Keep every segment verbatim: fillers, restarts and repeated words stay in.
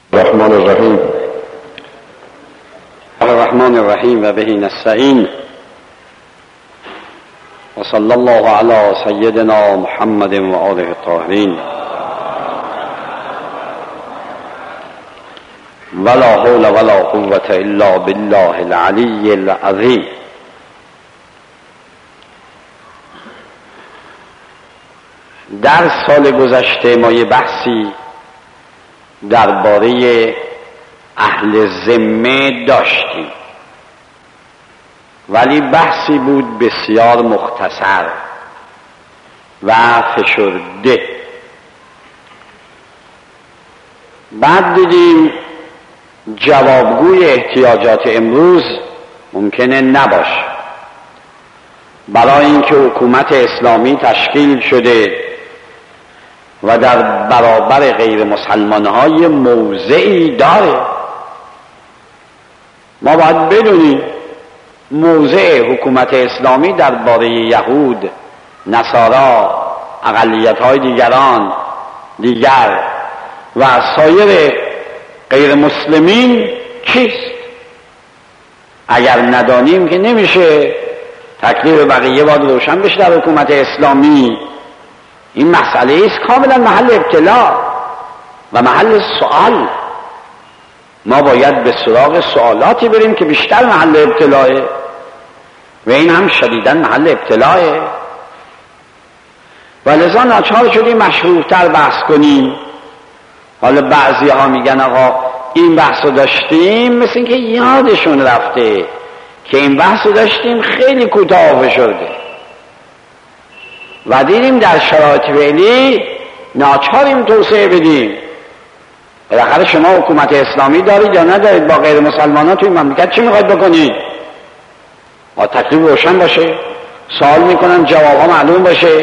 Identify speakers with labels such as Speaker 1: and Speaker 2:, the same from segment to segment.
Speaker 1: الرحمن الرحیم الرحمن الرحیم و به نستعین و صلی الله علی سیدنا محمد و آله الطاهرین ولا حول ولا قوة الا بالله العلی العظیم. در سال گذشته ما یه بحثی درباره اهل ذمه داشتیم، ولی بحثی بود بسیار مختصر و فشرده. بعد دیدیم جوابگوی احتیاجات امروز ممکنه نباشه، برای اینکه حکومت اسلامی تشکیل شده و در برابر غیر مسلمان های موضعی داره. ما باید بدونیم موضع حکومت اسلامی درباره یهود، نصارا، اقلیت های دیگران دیگر و سایر غیر مسلمین چیست. اگر ندانیم که نمیشه تکلیف بقیه باید روشن بشه در حکومت اسلامی. این مسئله است کاملا محل ابتلا و محل سوال. ما باید به سراغ سوالاتی بریم که بیشتر محل ابتلاه و این هم شدیداً محل ابتلاه، و لذا ناچار شدیم مشروط‌تر بحث کنیم. حالا بعضی ها میگن آقا این بحث رو داشتیم، مثل اینکه یادشون رفته که این بحث رو داشتیم خیلی کوتاه شده و دیدیم در شرایط فعلی ناچاریم توسعه بدیم. بالاخره شما حکومت اسلامی دارید یا ندارید؟ با غیر مسلمان ها توی مملکت چی میخواید بکنید؟ با تکلیف روشن باشه، سوال میکنن جواب ها معلوم باشه.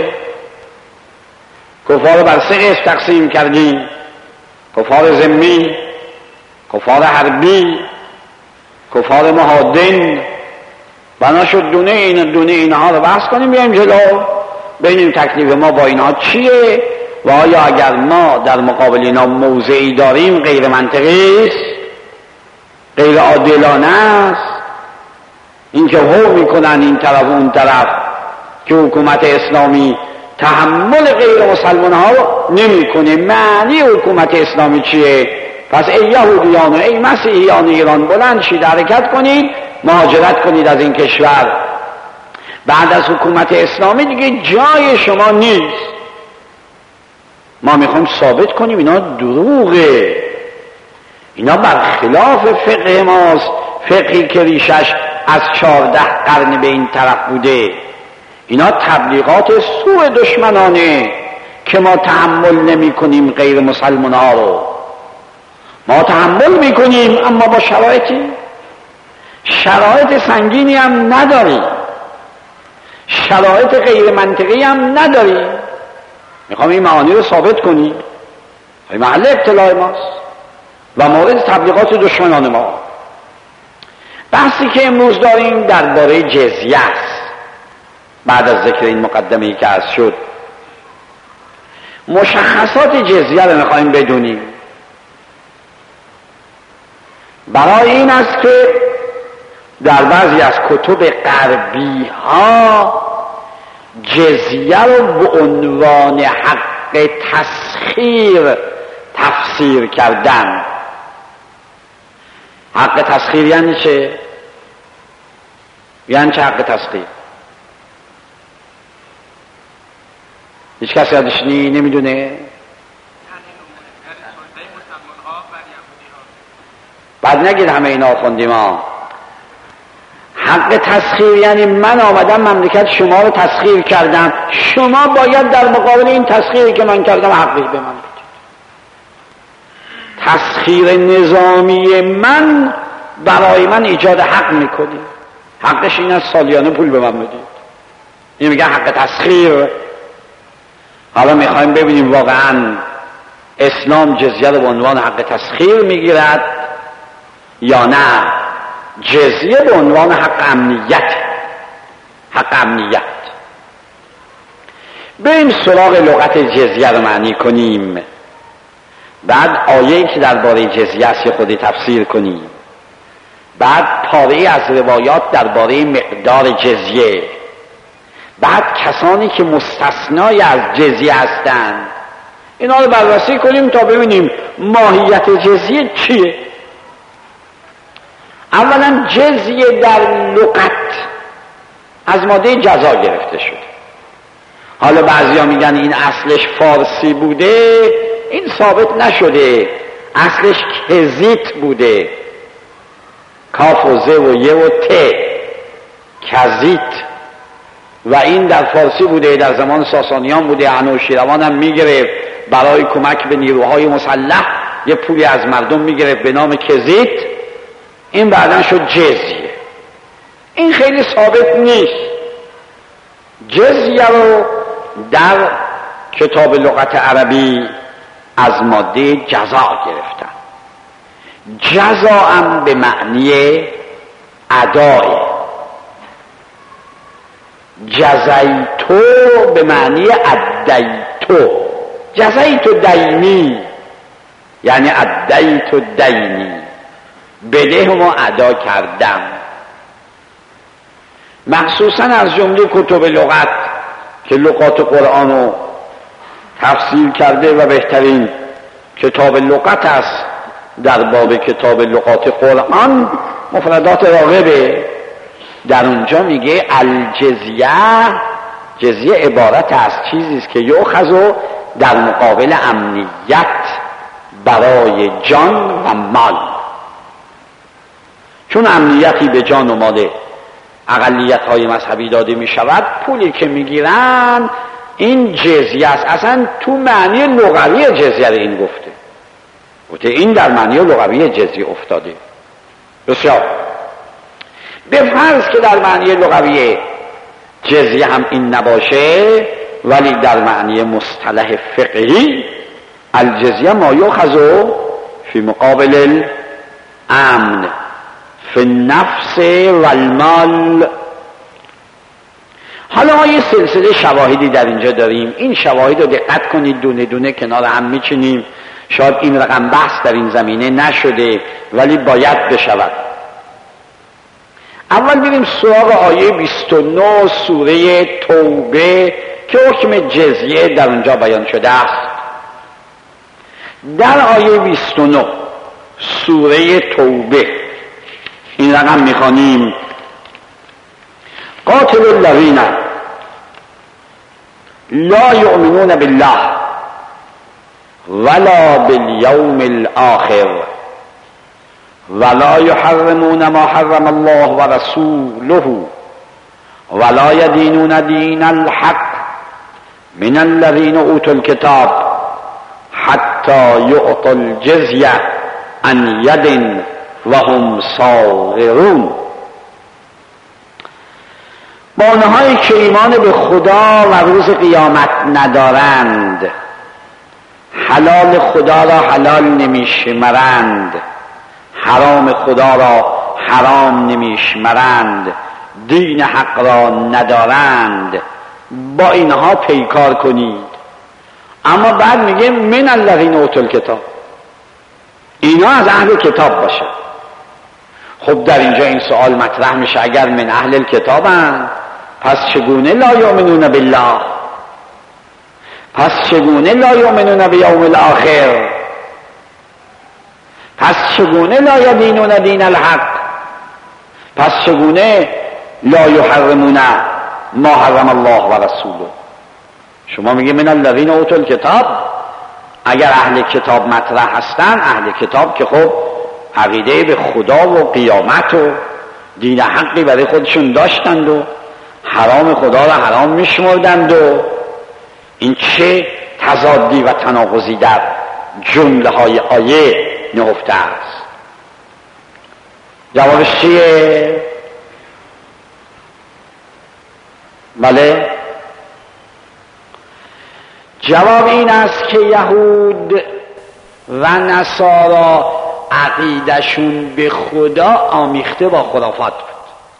Speaker 1: کفار بر سه قسم تقسیم کردیم: کفار ذمی، کفار حربی، کفار مهادن. بنا شد دونه این دونه اینها رو بحث کنیم، بیایم جلو ببینیم تکلیف ما با اینها چیه و آیا اگر ما در مقابل اینا موضعی داریم غیر منطقی است، غیر عادلانه است. این که هو میکنن این طرف اون طرف که حکومت اسلامی تحمل غیر مسلمان ها رو نمیکنه. معنی حکومت اسلامی چیه؟ پس ای یهودیان و ای مسیحیان ایران بلند شید، حرکت کنید، مهاجرت کنید از این کشور. بعد از حکومت اسلامی دیگه جای شما نیست. ما میخوایم ثابت کنیم اینا دروغه، اینا برخلاف فقه ماست، فقهی که ریشش از چهارده قرن به این طرف بوده. اینا تبلیغات سوء دشمنانه که ما تحمل نمی کنیم غیر مسلمان ها رو. ما تحمل می کنیم اما با شرایطی شرایط سنگینی هم نداریم، شرایط غیر منطقی هم نداریم. میخوام این معانی رو ثابت کنیم. این محل ابتلاع ماست و مورد تبلیغات دشمنان ما. بحثی که امروز داریم درباره جزیه است. بعد از ذکر این مقدمه‌ای که عرض شد، مشخصات جزیه رو میخوایم بدونیم. برای این است که در بعضی از کتب غربی ها جزیه رو به عنوان حق تسخیر تفسیر کردن. حق تسخیر یعنی چه؟ یعنی چه حق تسخیر؟ هیچ کسی یادش نی نمیدونه؟ بعد نگید همه اینا خوندیم ها. حق تسخیر یعنی من آمدم مملکت شما رو تسخیر کردم، شما باید در مقابل این تسخیری که من کردم حقی به من بدید. تسخیر نظامی من برای من ایجاد حق میکنی. حقش این است سالیانه پول به من بدید. این میگن حق تسخیر. حالا میخوایم ببینیم واقعا اسلام جزیه رو به عنوان حق تسخیر میگیرد یا نه جزیه به عنوان حق امنیت. حق امنیت. بریم سراغ لغت جزیه رو معنی کنیم. بعد آیه‌ای که درباره جزیه است خودی تفسیر کنی، بعد پاره‌ای از روایات درباره مقدار جزیه، بعد کسانی که مستثنای از جزیه هستند، اینا رو بررسی کنیم تا ببینیم ماهیت جزیه چیه. اولا جزیه در لغت از ماده جزا گرفته شده. حالا بعضیا میگن این اصلش فارسی بوده، این ثابت نشده، اصلش کزیت بوده، کاف و ز و ی و ت، کزیت، و این در فارسی بوده، در زمان ساسانیان بوده. انوشیروان هم میگرفت برای کمک به نیروهای مسلح یه پولی از مردم میگرفت به نام کزیت، این بعدن شد جزیه. این خیلی ثابت نیست. جزیه رو در کتاب لغت عربی از ماده جزا گرفتن. جزا هم به معنی ادای، جزیتو به معنی ادیتو، جزیتو دینی یعنی ادیتو دینی، بده ما ادا کردم. مخصوصا از جمله کتب لغت که لغات قرآن رو تفسیر کرده و بهترین کتاب لغت است در باب کتاب لغات قرآن، مفردات راغبه، در اونجا میگه الجزیه، جزیه عبارت از چیزی است که یؤخذ در مقابل امنیت برای جان و مال. چون امنیتی به جان و مال اقلیت های مذهبی داده می شود، پولی که می گیرن این جزیه است. اصلا تو معنی لغوی جزیه این گفته گفته این در معنی لغوی جزیه افتاده. بسیار به فرض که در معنی لغوی جزیه هم این نباشه، ولی در معنی مصطلح فقهی الجزیه ما یؤخذ فی مقابل الامن فی النفس و المال. حالا ما یه سلسله شواهدی در اینجا داریم. این شواهد رو دقت کنید، دونه دونه کنار هم میچینیم. شاید این رقم بحث در این زمینه نشده ولی باید بشود. اول بریم سراغ آیه بیست و نه سوره توبه که حکم جزیه در اونجا بیان شده است. در آیه بیست و نه سوره توبه این رقم میخوانیم: قاتل الذین لا یؤمنون بالله ولا بالیوم الاخر ولا یحرمون ما حرم الله و رسوله ولا یدینون دین الحق من الذین اوتوا الکتاب حتی یعطوا الجزیه عن ید و هم صاغرون. با آنهایی که ایمان به خدا و روز قیامت ندارند، حلال خدا را حلال نمیشمرند، حرام خدا را حرام نمیشمرند، دین حق را ندارند، با اینها پیکار کنید. اما بعد میگه من الذین اوتوا الکتاب، اینا از اهل کتاب باشه. خب در اینجا این سوال مطرح میشه، اگر من اهل الکتابند پس چگونه لا یؤمنون بالله، پس چگونه لا یؤمنون بیوم الاخر، پس چگونه لا یدینون دین الحق، پس چگونه لا یحرمون ما حرم الله و رسوله. شما میگه من الذین اوتوا الکتاب، اگر اهل کتاب مطرح هستن، اهل کتاب که خب عقیده به خدا و قیامت و دین حقی برای خودشون داشتند و حرام خدا را حرام میشمردند، و این چه تضادی و تناقضی در جمله های آیه نهفته است. جوابش چیه؟ بله، جواب این است که یهود و نصارا عقیدشون به خدا آمیخته با خرافات بود.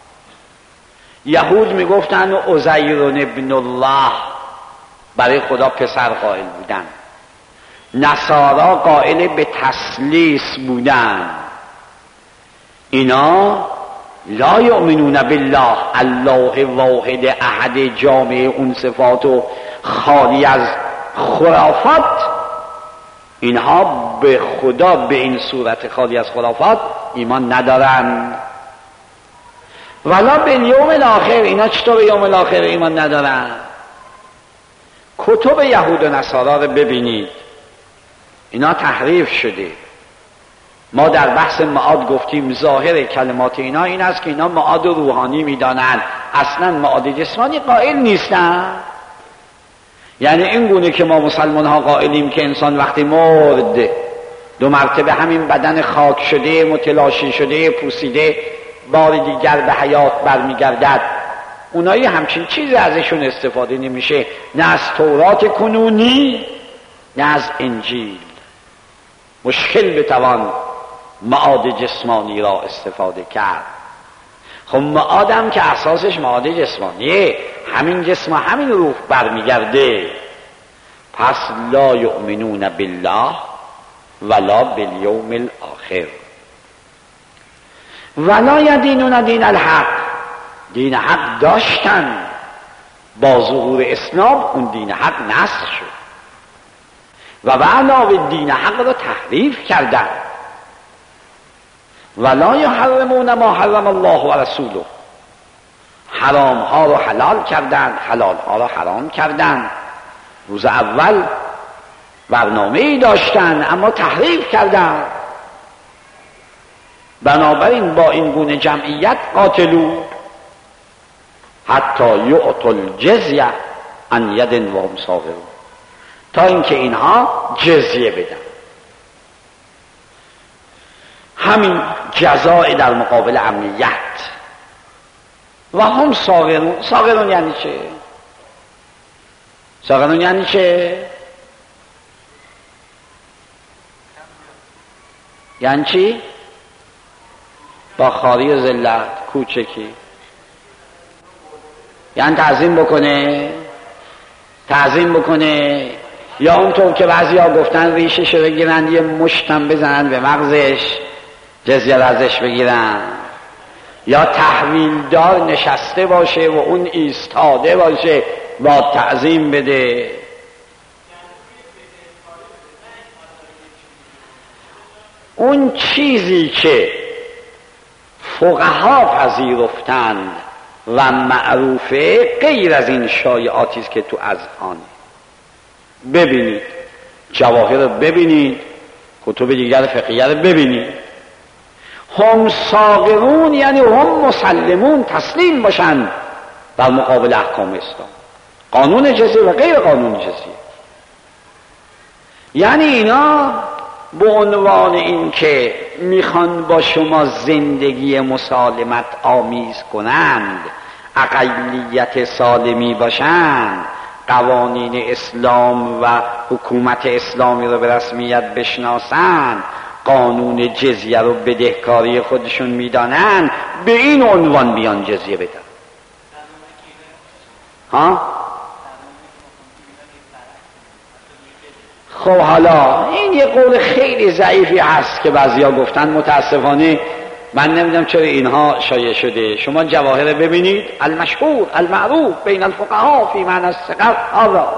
Speaker 1: یهود میگفتن عزیر ابن الله، برای خدا پسر قائل بودن. نصارا قائل به تثلیث بودن، اینا لا یؤمنون بالله، الله واحد احد جامع اون صفات و خالی از خرافات، اینها به خدا به این صورت خالی از خرافات ایمان ندارن. ولا بالیوم الاخر، اینا چطور به یوم الاخر ایمان ندارن؟ کتب یهود و نصارا رو ببینید، اینا تحریف شده. ما در بحث معاد گفتیم ظاهر کلمات اینا این است که اینا معاد روحانی میدانند، اصلا معاد جسمانی قائل نیستن. یعنی این گونه که ما مسلمان ها قائلیم که انسان وقتی مرد دو مرتبه همین بدن خاک شده، متلاشی شده، پوسیده، بار دیگر به حیات برمیگردد، اونایی همچین چیزی ازشون استفاده نمیشه، نه از تورات کنونی نه از انجیل. مشکل بتوان معاد جسمانی را استفاده کرد. خب معادم که اساسش معاد جسمانیه، همین جسم و همین روح برمیگرده. پس لا یؤمنون بالله ولا بالیوم الاخر ولا یدینون دین الحق، دین حق داشتن، با ظهور اسلام اون دین حق نسخ شد و به علاوه دین حق را تحریف کردن. ولا یحرمون ما حرم الله و رسوله، حرام ها رو حلال کردن، حلال ها رو حرام کردن. روز اول برنامه ای داشتن اما تحریف کردن. بنابراین با این گونه جمعیت قاتلو حتی یعطوا الجزیه عن ید و هم صاغرون، تا اینکه اینها جزیه بدن. همین جزای در مقابل امنیت. و هم صاغرون، صاغرون یعنی چه؟ صاغرون یعنی چه؟ یعنی چی؟ با خاری و ذلت، کوچکی، یعنی تعظیم بکنه، تعظیم بکنه، یا اونطور که بعضی ها گفتن ریشش رو بگیرن یه مشتم بزنن به مغزش جزیه رو ازش بگیرن، یا تحویلدار نشسته باشه و اون ایستاده باشه با تعظیم بده. اون چیزی که فقها پذیرفتند و معروفه غیر از این شایعاتی است که تو اذهانه. ببینید جواهر رو ببینید، کتب دیگر فقهیه رو ببینید. هم صاغرون یعنی هم مسلمون، تسلیم باشن در مقابل احکام اسلام، قانون جزیه و غیر قانون جزیه. یعنی اینا به عنوان این که میخوان با شما زندگی مسالمت آمیز کنند، اقلیت سالمی باشند، قوانین اسلام و حکومت اسلامی رو به رسمیت بشناسند، قانون جزیه رو بدهکاری خودشون میدانند، به این عنوان بیان جزیه بدن. ها؟ خب حالا این یه قول خیلی ضعیفی هست که بعضیا گفتن، متاسفانه من نمیدونم چرا اینها شایع شده. شما جواهر ببینید، المشهور المعروف بین الفقها فی معنی الصغر، آقا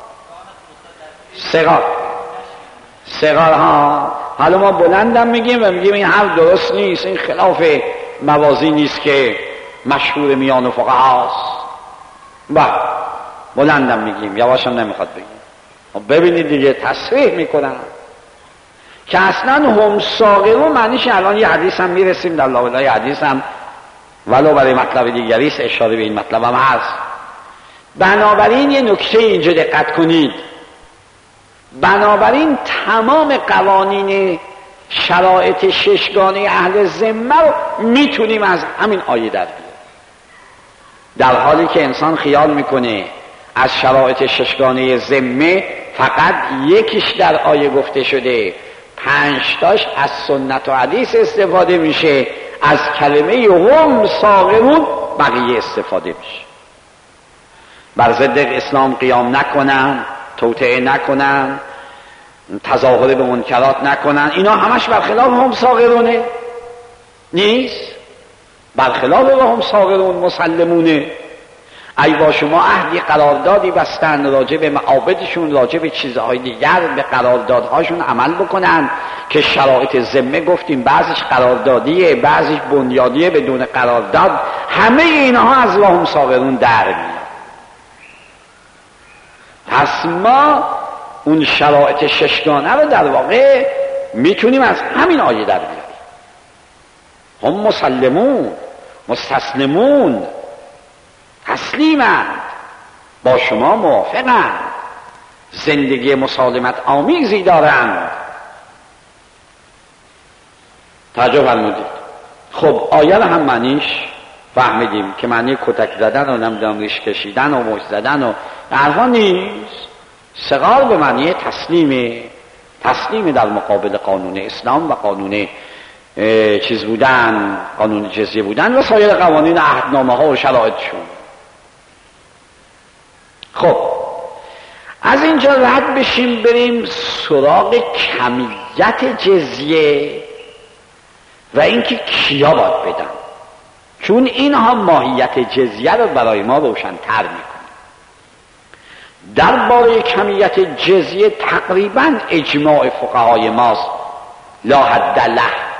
Speaker 1: صغار صغار ها. حالا ما بلندم میگیم و میگیم این حرف درست نیست، این خلاف موازی نیست که مشهور میان فقهاست. با بلندم میگیم، یواشم نمیخواد بگیم. ببینید دیگه تصریح میکنن که اصلا هم صاغرون معنیش، الان یه حدیث هم میرسیم در لابلای حدیث هم ولو برای مطلب دیگری است اشاره به این مطلب هم هست. بنابراین یه نکته اینجا دقت کنید، بنابراین تمام قوانین شرایط ششگانه اهل ذمه رو میتونیم از همین آیه در بیاریم، در حالی که انسان خیال میکنه از شرایط ششگانه ذمه فقط یکیش در آیه گفته شده، پنجتاش از سنت و حدیث استفاده میشه، از کلمه هم صاغرون بقیه استفاده میشه. بر ضد اسلام قیام نکنن، توطئه نکنن، تظاهر به منکرات نکنن، اینا همش برخلاف هم ساغرونه نیست؟ برخلاف به هم ساغرون مسلمونه. ای با شما عهدی قراردادی بستن راجع به معابدشون، راجع به چیزهای دیگر، به قراردادهاشون عمل بکنن که شرایط ذمه گفتیم بعضیش قراردادیه بعضیش بنیادیه بدون قرارداد، همه اینها از واهم ساغرون در میاد. پس ما اون شرایط ششگانه رو در واقع میتونیم از همین آیه در بیاریم. هم مسلمون، مستسلمون، تسلیمند، با شما موافقند، زندگی مسالمت آمیزی دارند. توجه فرمودید. خب آیه رو هم معنیش فهمیدیم که معنی کتک زدن و نمیدونم ریش کشیدن و مشت زدن و حرفا نیست. صغار به معنی تسلیمه، تسلیم در مقابل قانون اسلام و قانون چیز بودن، قانون جزیه بودن و سایر قوانین عهدنامه ها و شرایطشون. خب از اینجا رد بشیم بریم سراغ کمیت جزیه و اینکه کیا باید بدن، چون اینها ماهیت جزیه رو برای ما روشن‌تر میکنه. درباره کمیت جزیه تقریبا اجماع فقهای ماست، لا حد له،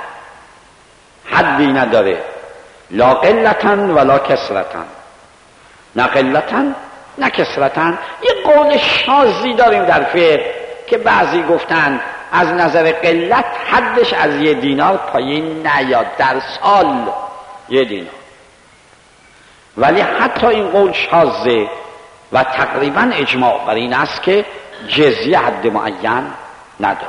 Speaker 1: حدی نداره، لا قلتاً ولا کثرتاً، نه قلتاً نه کثرتاً. یه قول شاذی داریم در فقه که بعضی گفتن از نظر قلت حدش از یه دینار پایین نیاد، در سال یه دینار، ولی حتی این قول شاذه و تقریبا اجماع بر این است که جزیه حد معین نداره.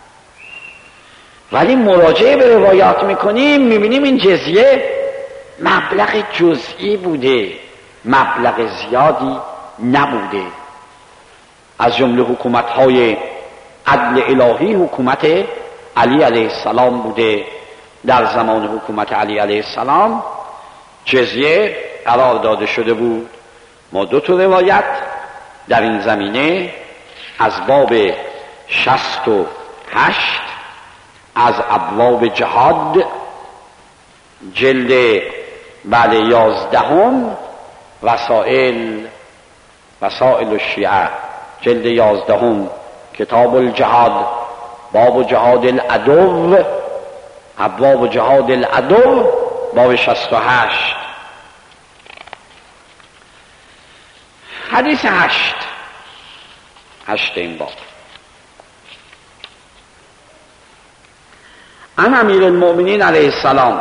Speaker 1: ولی مراجعه به روایات میکنیم میبینیم این جزیه مبلغ جزئی بوده، مبلغ زیادی نبوده. از جمله حکومت‌های عدل الهی حکومت علی علیه السلام بوده. در زمان حکومت علی علیه السلام جزیه قرار داده شده بود. ما دو تا روایت در این زمینه از باب شصت و هشت از ابواب جهاد جلد بله یازدهم، وسائل وسائل الشیعه جلد یازدهم، کتاب الجهاد، باب جهاد العدو، ابواب جهاد العدو، باب شصت و هشت، حدیث هشت هشت این باب. عن امیر المؤمنین علیه السلام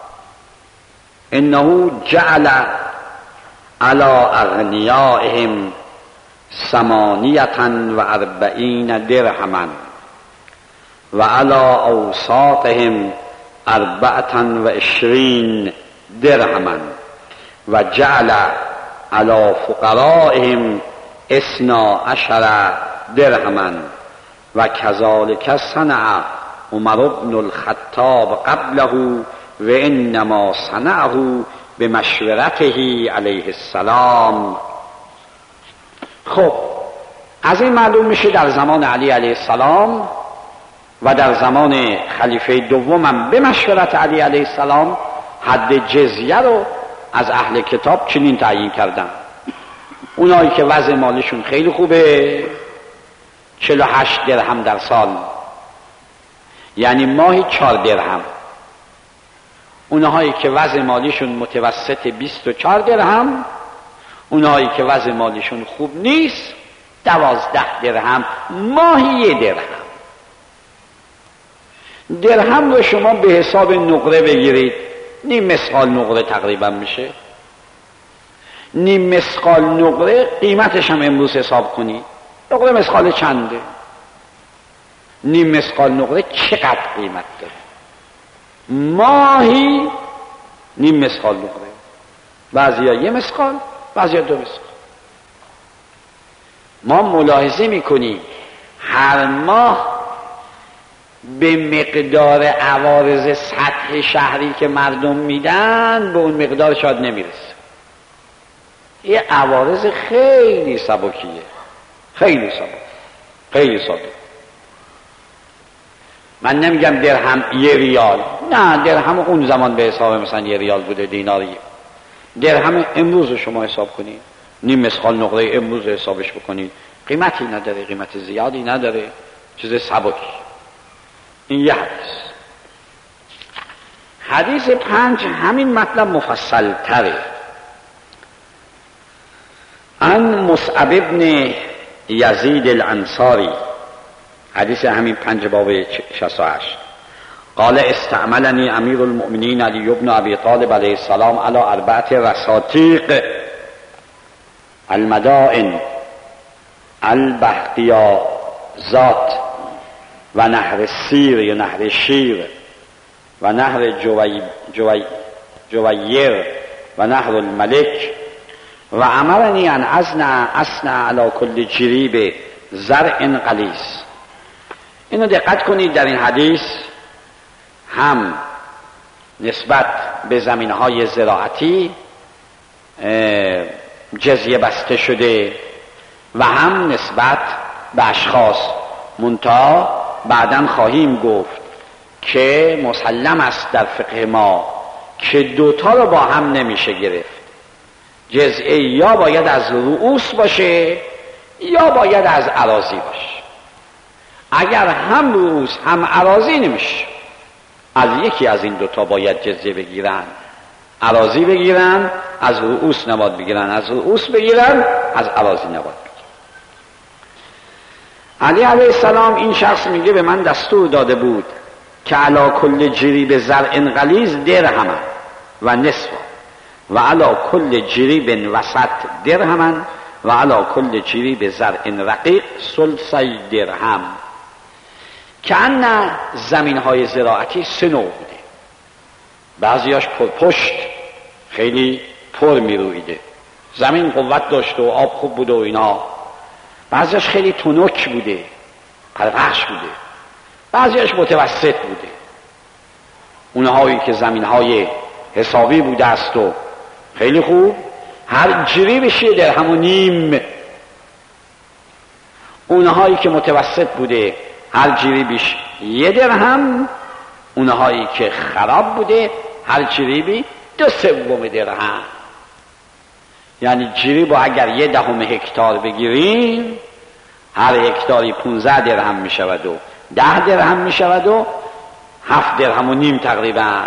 Speaker 1: انه جعل على اغنیائهم ثمانیة و اربعین درهما و على اوساطهم اربعة و عشرین درهما و جعل على فقرائهم اثنا عشر درهما و كذلك صنع عمر بن الخطاب قبله و انما صنعه بمشورته علیه السلام. خب از این معلوم میشه در زمان علی علیه السلام و در زمان خلیفه دومم به مشورت علی علیه السلام حد جزیه رو از اهل کتاب چنین تعیین کردن. اونایی که وضع مالشون خیلی خوبه چهل و هشت درهم در سال، یعنی ماهی چهار درهم. اونهایی که وضع مالیشون متوسط بیست و چهار درهم، اونهایی که وضع مالیشون خوب نیست دوازده درهم، ماهی یه درهم. درهم رو شما به حساب نقره بگیرید، نیم مسقال نقره تقریبا میشه. نیم مسقال نقره قیمتش هم امروز حساب کنید، نقره مسقال چنده؟ نیم مسقال نقره چقدر قیمت داره؟ ماهی نیم مسقال نقره، بعضی ها یه مسقال، بعضی ها دو مسقال. ما ملاحظه میکنیم هر ماه به مقدار عوارض سطح شهری که مردم میدن به اون مقدار شاید نمیرسه. یه عوارض خیلی سبکیه، خیلی سبک، خیلی ساده. من نمیگم درهم یه ریال، نه، درهم اون زمان به حساب مثلا یه ریال بوده، دیناری. درهم امروز رو شما حساب کنید، نیم مسخال نقره امروز حسابش بکنید، قیمتی نداره، قیمت زیادی نداره، چیز سبکی. این یه حدیث. حدیث پنج همین مطلب مفصل تره. عن مصعب ابن یزید الانصاری، حدیث همین پنج باب شصت و هشت. قال استعملني امیر المؤمنین علی بن ابی طالب علیه السلام علی اربعه رساتیق المدائن البحقیازات و نهر سیر یا نهر شیر و نهر جوی جوی جویر و نهر الملک و امرنی ان ازنع اصنع علی کل جریب زرع غلیظ. اینو دقت کنید، در این حدیث هم نسبت به زمینهای زراعتی جزیه بسته شده و هم نسبت به اشخاص. منتها بعداً خواهیم گفت که مسلم است در فقه ما که دوتا رو با هم نمیشه گرفت. جزئه یا باید از رؤوس باشه یا باید از اراضی باشه. اگر هم رؤوس هم اراضی نمیشه، از یکی از این دوتا باید جزیه بگیرن. اراضی بگیرن، از رؤوس نباید بگیرن، از رؤوس بگیرن، از اراضی نباید بگیرن. علی علیه السلام این شخص میگه به من دستور داده بود که علی کل جریب زرع غلیظ درهم و نصف و علی کل جریب وسط درهم و علی کل جریب زرع رقیق ثلثی درهم. که ان زمین های زراعتی سه نوع بوده. بعضیاش پرپشت، خیلی پر میرویده، زمین قوت داشته و آب خوب بوده و اینا. بعضیش خیلی تنک بوده، پرپخش بوده. بعضیش متوسط بوده، اونهایی که زمین های حسابی بوده است و خیلی خوب، هر جریبش یه درهم و نیم. اونهایی که متوسط بوده هر جریبش یه درهم. اونهایی که خراب بوده هر جریبی دو سوم درهم. یعنی جریب اگر یه دهم هکتار بگیریم، هر هکتاری پونزده درهم می شود و ده درهم می شود و هفت درهم و نیم تقریبا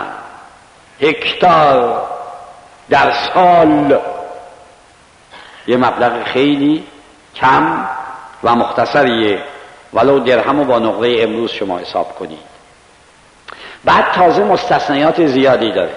Speaker 1: هکتار در سال. یه مبلغ خیلی کم و مختصریه، ولو درهم و با نقره امروز شما حساب کنید. بعد تازه مستثنیات زیادی داره.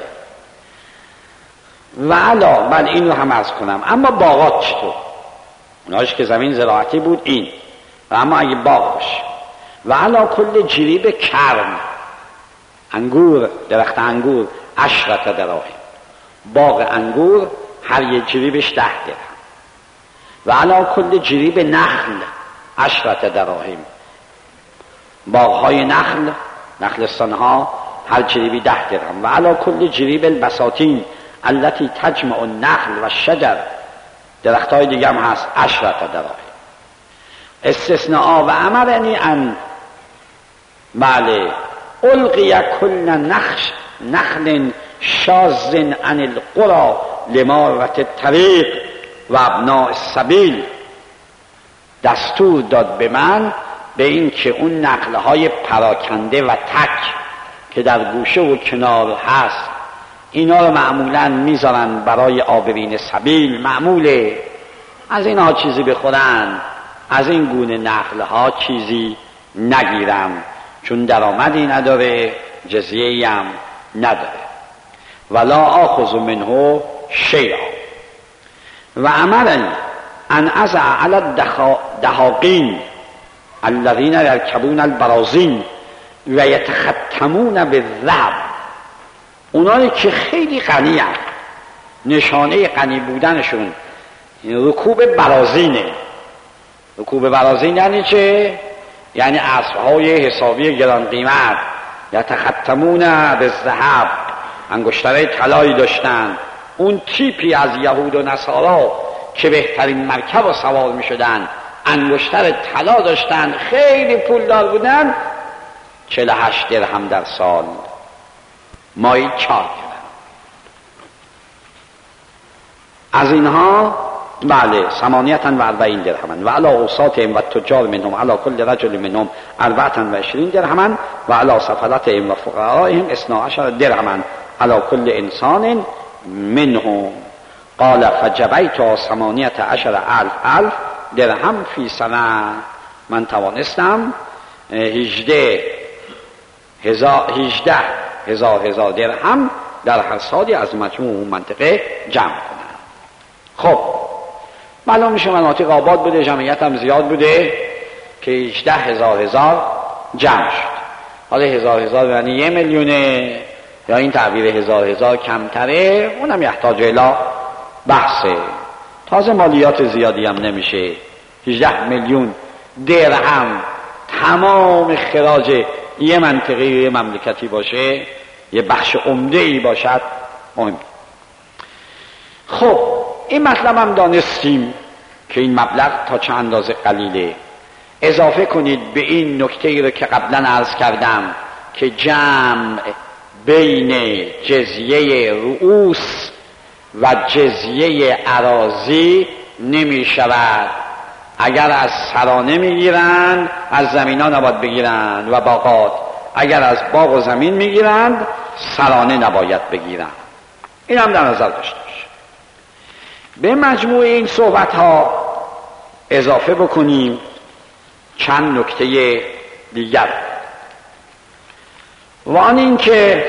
Speaker 1: و علا من این رو هم عرض کنم. اما باغات چطور؟ اونهاش که زمین زراعتی بود این، و اما اگه باغ باشه و علا کل جریب کرم، انگور، درخت انگور، عشرت دراهم. باغ انگور هر یک جریبش ده درهم. و علا کل جریب نخل عشرت دراهم. باغهای نخل، نخلستانها هر جریبی ده درهم. و علا کل جریب البساتین التي تجمع النخل و شجر، درخت های دیگه هم هست، عشرت دراهم. استثناء و امرنی ان بله القی کل نخش نخل شاذ عن القرى لمارة الطریق و ابناء السبیل. دستور داد به من به این که اون نخلهای پراکنده و تک که در گوشه و کنار هست، اینا رو معمولاً میذارن برای عابرین سبیل، معموله از اینها چیزی بخورن، از این گونه نخلها چیزی نگیرم، چون درآمدی نداره، جزیه‌ای هم نداره. ولا آخذ منه شیئا. و امرنی ان ازع علی الدهاقین الذین یرکبون البرازین و یتختمون بالذهب. اونایی که خیلی غنی هستند، نشانه غنی بودنشون رکوب برازینه. رکوب برازین یعنی چه؟ یعنی اسبهای حسابی گران قیمت. یتختمون بالذهب، انگشترهای طلایی داشتن. اون تیپی از یهود و نصارا که بهترین مرکب و سوار می شدن انگشتر طلا داشتن، خیلی پولدار بودن، چهل و هشت درهم در سال مایی چهار درهم. از اینها بله ثمانیتن و اربعین درهمن و علی اوساطهم و تجار منهم علی کل رجل منهم اربعتن و عشرین درهمن و علی سفلتهم و فقرائهم اثنا عشر درهمن علی کل انسان منهم. قال فجبیت ثمانیت عشر الف الف درهم فی سنه. من توانستم هجده هزار هجده هزار هزار درهم در هر سالی از مجموع اون منطقه جمع کنم. خب معلوم میشه مناطق آباد بوده، جمعیت هم زیاد بوده که هجده هزار هزار جمع شد. حالا هزار هزار یعنی یه میلیونه یا این تعبیر هزار هزار کمتره، اونم یحتاج الی بحثه. تازه مالیات زیادی هم نمیشه. هجده میلیون درهم تمام خراج یه منطقه یه مملکتی باشه، یه بخش عمده ای باشد، مهم. خب این مطلب هم دانستیم که این مبلغ تا چه اندازه قلیله. اضافه کنید به این نکته ای رو که قبلا عرض کردم که جمع بین جزیه رؤوس و جزیه اراضی نمی شود. اگر از سرانه میگیرند از زمینان نباید بگیرند و باغات، اگر از باغ و زمین میگیرند سرانه نباید بگیرند. این هم در نظر داشته باشه. به مجموع این صحبت ها اضافه بکنیم چند نکته دیگر و آن این که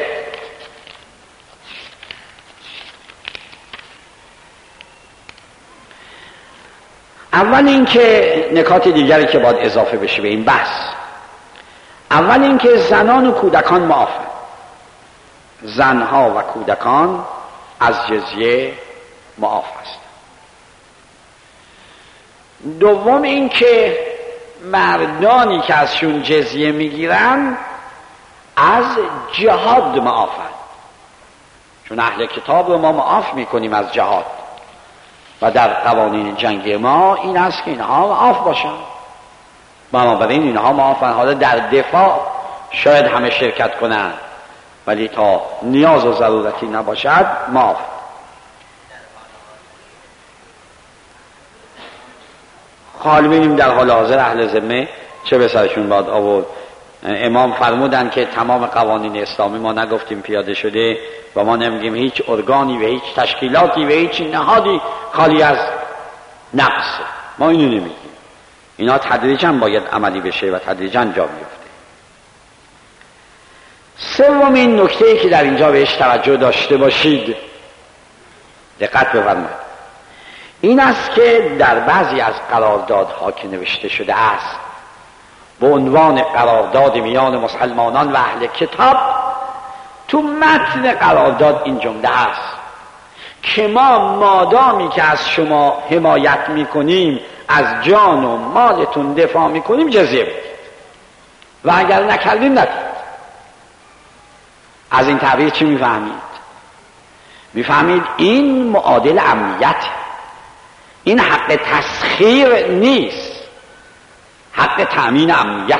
Speaker 1: اول این که نکات دیگری که باید اضافه بشه به این بحث، اول این که زنان و کودکان معافن، زنها و کودکان از جزیه معاف هستند. دوم این که مردانی که ازشون جزیه میگیرن از جهاد معافن، چون اهل کتاب رو ما معاف میکنیم از جهاد و در قوانین جنگی ما این است که اینها معاف باشن. بنابراین اینها معافن. حالا در دفاع شاید همه شرکت کنن ولی تا نیاز و ضرورتی نباشد معاف. حال بینیم در حال حاضر اهل ذمه چه به سرشون باید آورد. امام فرمودن که تمام قوانین اسلامی ما نگفتیم پیاده شده و ما نمیگیم هیچ ارگانی و هیچ تشکیلاتی و هیچ نهادی خالی از نقص. ما اینو نمیگیم. اینا تدریجاً باید عملی بشه و تدریجاً جا بیفته. سومین نکته‌ای که در اینجا بهش توجه داشته باشید، دقت بفرمایید، این است که در بعضی از قراردادها که نوشته شده است به عنوان قرارداد میان مسلمانان و اهل کتاب، تو متن قرارداد این جمله است که ما مادامی که از شما حمایت میکنیم، از جان و مالتون دفاع میکنیم، جزیه بدید و اگر نکردیم ندید. از این تعبیر چی میفهمید؟ میفهمید این معادل امنیت، این حق تسخیر نیست، حق تأمین امنیت.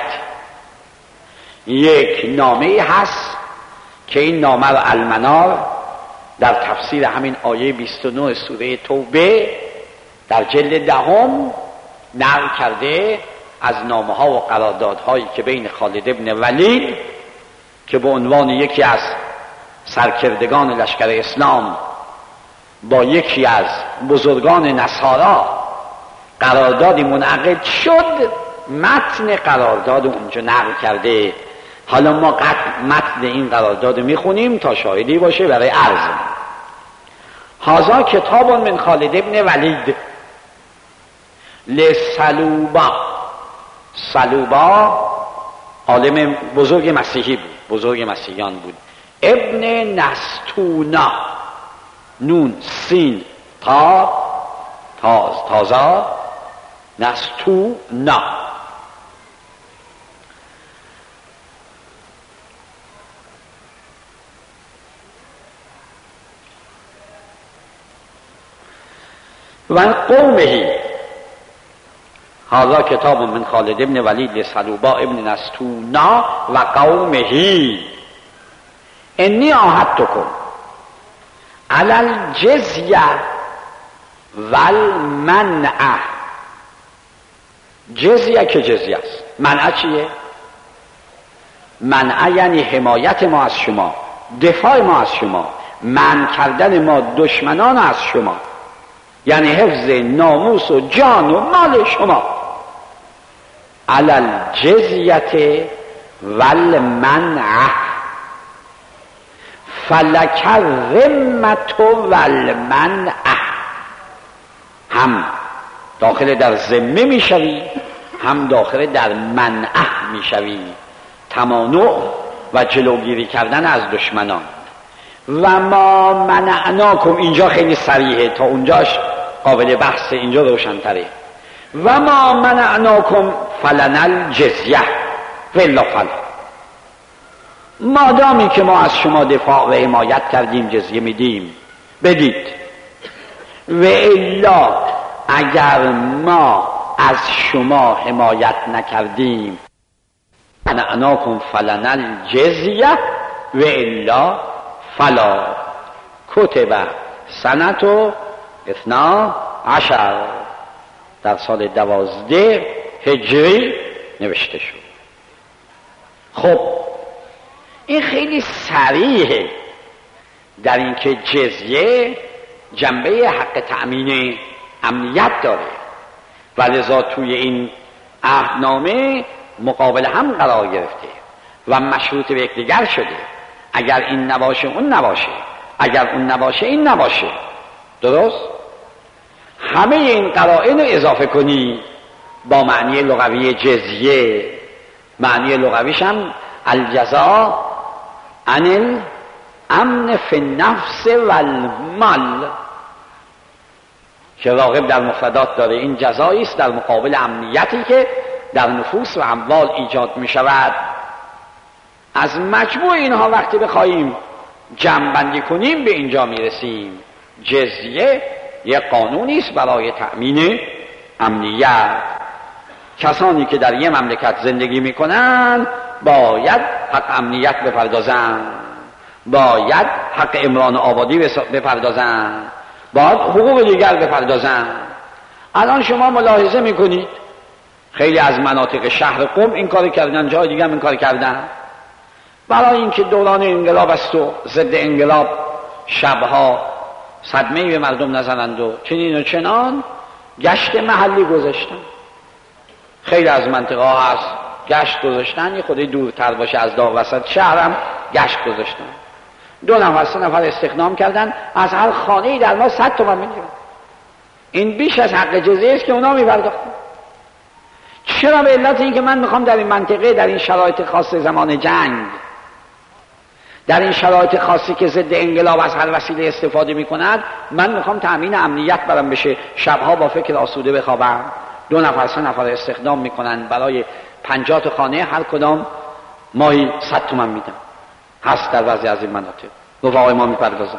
Speaker 1: یک نامه هست که این نامه رو المنار در تفسیر همین آیه بیست و نه سوره توبه در جلد دهم نقل کرده از نامه ها و قراردادهایی که بین خالد ابن ولید که به عنوان یکی از سرکردگان لشکر اسلام با یکی از بزرگان نصارا قراردادی منعقد شد، متن قرارداد اونجا نقل کرده. حالا ما قطع متن این قرارداد میخونیم تا شاهدی باشه برای عرض. هذا کتاب من خالد ابن ولید لسلوبا. سلوبا عالم بزرگ مسیحی بود، بزرگ مسیحیان بود. ابن نستونا، نون سین تا تاز تازا نستونا. و قومهی هذا کتاب من خالد ابن ولید سلوبا ابن نستونا و قومه انی عاهدتکم علی الجزیه والمنع. جزیه که جزیه است، منع چیه؟ منع یعنی حمایت ما از شما، دفاع ما از شما، منع کردن ما دشمنان از شما، یعنی حفظ ناموس و جان و مال شما. علی الجزیه والمنع فلک الذمة والمنع. هم داخل در ذمه میشوی، هم داخل در منع میشوی، تمانع و جلوگیری کردن از دشمنان. و ما منعناکم، اینجا خیلی صریحه، تا اونجاش قابل بحث، اینجا روشن‌تره. و ما منعناکم فلنا الجزیه والا فلا، مادامی که ما از شما دفاع و حمایت کردیم جزیه میدیم، بدید. و الا اگر ما از شما حمایت نکردیم، منعناکم فلنا الجزیه و الا فلا. کتب سنت و اثنا عشر، در سال دوازده هجری نوشته شد. خب این خیلی صریحه در اینکه جزیه جنبه حق تأمین امنیت داره و لذا توی این عهدنامه مقابل هم قرار گرفته و مشروط به یکدیگر شده. اگر این نباشه اون نباشه، اگر اون نباشه این نباشه. درست؟ همه این قرائن رو اضافه کنی با معنی لغوی جزیه. معنی لغویش هم الجزاء عن الامن فی النفس والمال که راغب در مفردات داره. این جزایی است در مقابل امنیتی که در نفوس و اموال ایجاد می شود. از مجموع اینها وقتی بخواهیم جمع بندی کنیم به اینجا می رسیم. جزیه یک قانونی است برای تأمین امنیت. کسانی که در یک مملکت زندگی می کنند باید حق امنیت بپردازند، باید حق عمران آبادی بپردازند، باید حقوق دیگر بپردازند. الان شما ملاحظه می کنید خیلی از مناطق شهر قم این کار کردن، جای دیگر این کار کردن. برای اینکه دوران انقلاب است و ضد انقلاب شبها صدمه‌ای به مردم نزنند و چنین و چنان، گشت محلی گذاشتن. خیلی از منطقه ها هست گشت گذاشتن، یه خودی دورتر باشه از داغ وسط شهرم گشت گذاشتن. دو نفر سه نفر استخدام کردن، از هر خانه‌ای در ما صد تومن میگیرن. این بیش از حق جزیه است که اونا میپرداختن. چرا؟ به علت این که من میخوام در این منطقه، در این شرایط خاص زمان جنگ، در این شرایط خاصی که ضد انقلاب از هر وسیله استفاده میکند، من میخوام تأمین امنیت برام بشه. شبها با فکر آسوده بخوابم. دو نفر سه نفر استخدام میکنن برای پنجاه تا خانه، هر کدام ماهی صد تومن میدن. هست در بعضی از این مناطق، رفقای ما میپردازن.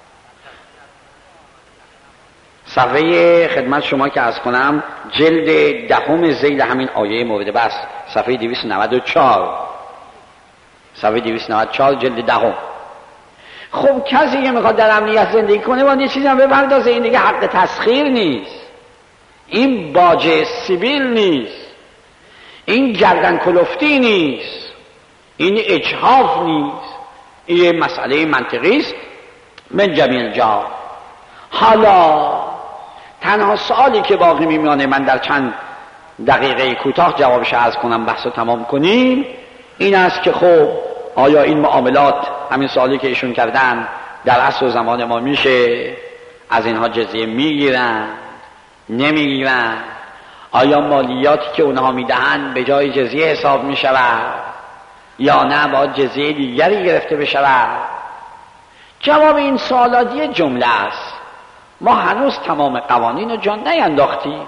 Speaker 1: صفحه خدمت شما که عرض کنم جلد دهم ذیل همین آیه مورد بحث، صفحه دویست و نود و چهار، صفحه دویست و نود و چهار جلد دهم. خب کسی که میخواد در امنیت زندگی کنه باید یه چیزی هم بپردازه. این دیگه حق تسخیر نیست، این باج سیبیل نیست، این گردن کلفتی نیست، این اجحاف نیست. این مسئله منطقی است من جمیع الجهات. حالا تنها سوالی که باقی میمانه، من در چند دقیقه کوتاه جوابش عرض کنم بحث رو تمام کنیم، این است که خب آیا این معاملات، همین سوالی که ایشون کردن، در عصر و زمان ما میشه؟ از اینها جزیه میگیرن نمیگیرن؟ آیا مالیاتی که اونها میدهن به جای جزیه حساب میشود یا نه باید جزیه دیگری گرفته بشود؟ جواب این سوالات یه جمله است. ما هنوز تمام قوانین رو جا نینداختیم.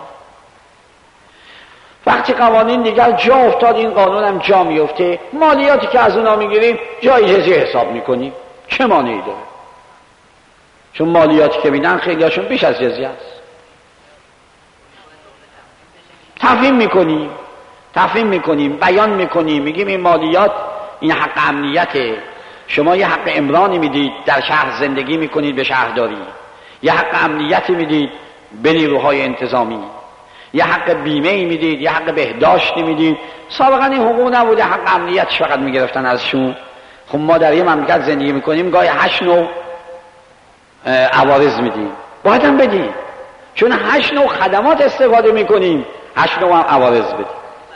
Speaker 1: وقتی قوانین دیگر جا افتاد، این قانون هم جا میفته. مالیاتی که از اونا میگیریم جای جزیه حساب میکنیم، چه مانعی داره؟ چون مالیاتی که میدن خیلی هاشون بیش از جزیه است. تفهیم میکنیم تفهیم میکنیم بیان میکنیم، میگیم این مالیات این حق امنیته، شما یه حق امرانی میدید در شهر زندگی میکنید به شهرداری، یه حق امنیتی میدید به نیروهای انتظامی، یه حق بیمه میدید، یه حق بهداشتی میدید. سابقا این حقوق نبوده، حق امنیت فقط میگرفتن ازشون. خب ما در یه مملکت زندگی میکنیم گاهی هشت نوع عوارض میدیم، باید هم بدیم، چون هشت نوع خدمات استفاده میکنیم، هشت نوع هم عوارض بدیم.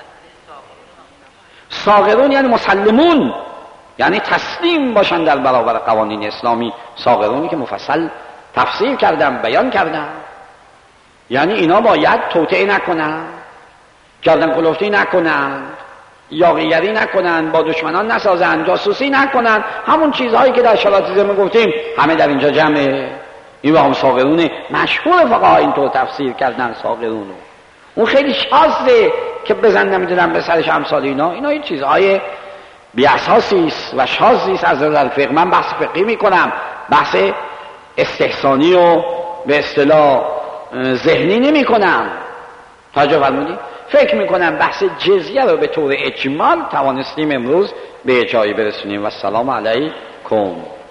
Speaker 1: صاغرون یعنی مسلمون، یعنی تسلیم باشن در برابر قوانین اسلامی. صاغرونی که مفصل تفسیر کردم، بیان کردم، یعنی اینا باید توطئه نکنن، گردن کلفتی نکنن، یاغیگری نکنن، با دشمنان نسازن، جاسوسی نکنن، همون چیزهایی که در شراتیزم گفتیم همه در اینجا جمعه. این با هم صاغرونه، مشهور فقها اینطور تفسیر کردن صاغرونو. اون خیلی شازه که بزن نمیدونم به سرش امثال اینا، اینا این چیزهای بی اساسی است و شازی است از نظر فقه. من بحث فقهی میکنم، بحث استحسانی و به اصطلاح ذهنی نمی کنم. توجه فرمودید؟ فکر میکنم بحث جزیه رو به طور اجمال توانستیم امروز به جایی برسونیم. و السلام علیکم.